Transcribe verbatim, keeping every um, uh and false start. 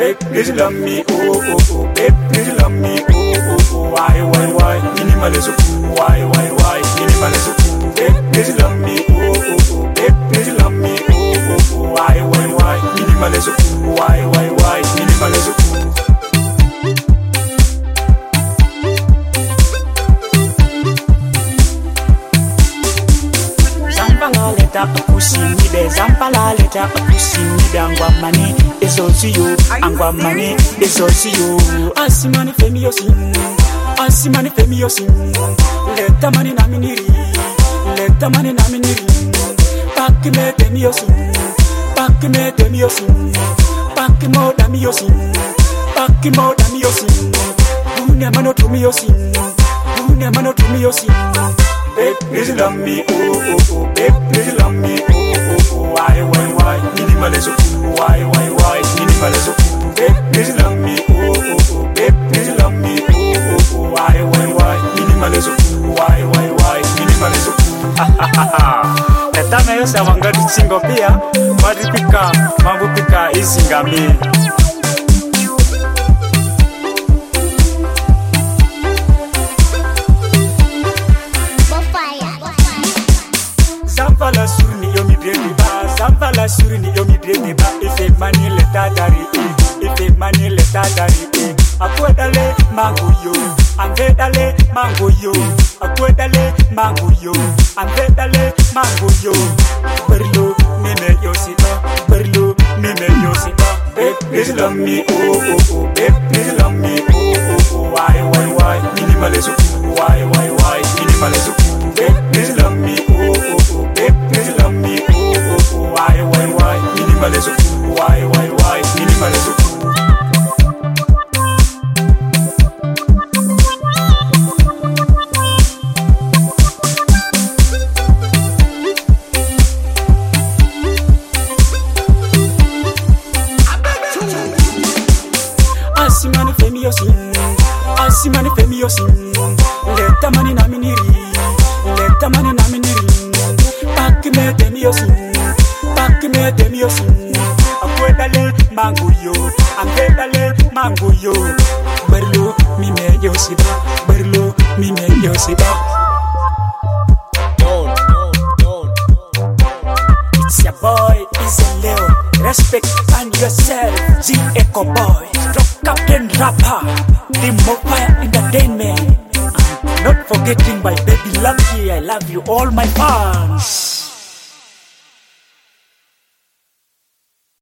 Babe, please love me, oh oh oh. Babe, please love me, oh oh oh. Why why why? Minimalism, why why why? Minimalism. Babe, please love me, oh oh oh. Babe, please love me, oh oh oh. Why why why? Minimalism, why why why? Minimalism. Leta akusini be zampala leta akusini be angwa mani ezosi yo angwa mani ezosi yo asimani femi yo sin asimani femi yo sin leta mani na miniri leta mani na miniri pak me femi yo sin pak me femi yo sin pak mo da mi yo sin pak mo da mi yo sin une mano to mi yo sin une mano to mi yo sin. Babe, please love me, oh oh oh. Babe, please love me, oh oh oh. Why why why? Minimalism, why why why? Minimalism. Babe, please love me, oh oh oh. Babe, please love me, oh oh oh. Why why why? Minimalism, why why why? Minimalism. Ha ha ha ha. Etana yosa wangadi chingo pia, madipika, mambo pika izingami. Zampala surni yo mi dream ba, zampala surni yo mi dream ba. Ife mani leta dari, ife mani leta dari. Akwedale mango yo, anvedale mango yo. Akwedale mango yo, anvedale mango yo. Berlo mime yo sita, berlo mime yo sita. Babe, please love me, oh oh oh. Babe, please love me, oh oh oh. Why why why? Minimalism, why why why? Minimalism. Babe, please love me, oh oh oh. Babe, please love me, oh oh oh. Why why why? Minimalism, why why why? Minimalism. Asimani femi yo sin, asimani femi yo sin. Leta mani na miniri, leta mani na miniri. Pak me demi yo sin, pak me demi yo sin. Akwedale mango yo, anvedale mango yo. Berlo mi me yo siba, berlo mi me yo siba. Don't, don't, don't. It's your boy, it's a Leo. Respect and yourself, G Echo Boy. Drop Captain Rapper, the Mobile Entertainment. Not forgetting my baby Lucky, I love you all my fans.